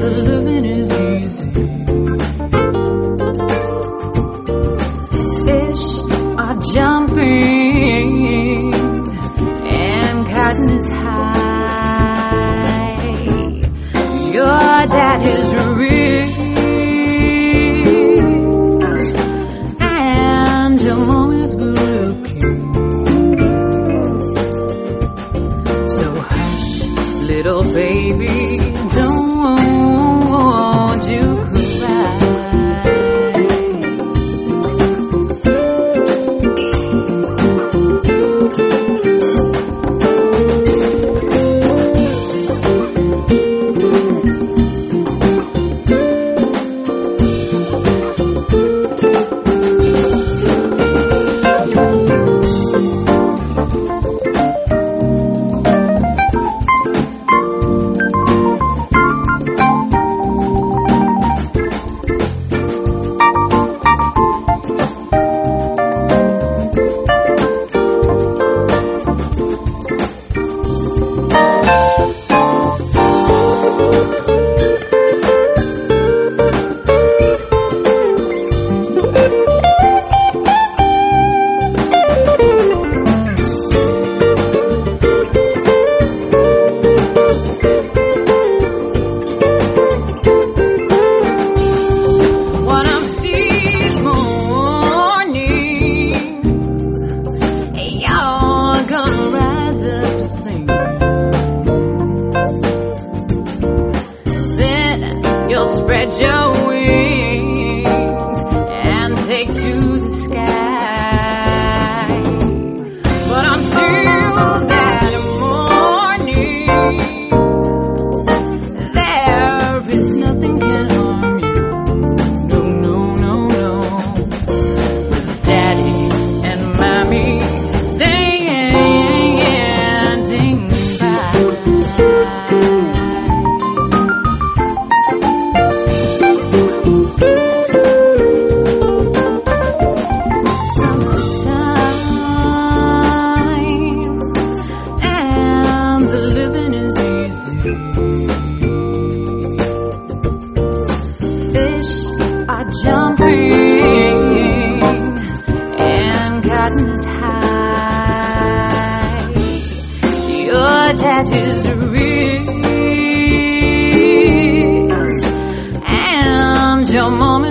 the living is easy. Fish are jumping and cotton is high. Your dad is rich and your mom is good looking. So hush, little baby, don't you cry. You'll spread your wings and take to the sky. But until that morning, there is nothing can harm you. No, no, no, no. With Daddy and Mommy standing by. Fish are jumping and cotton is high. Your dad is rich and your mom is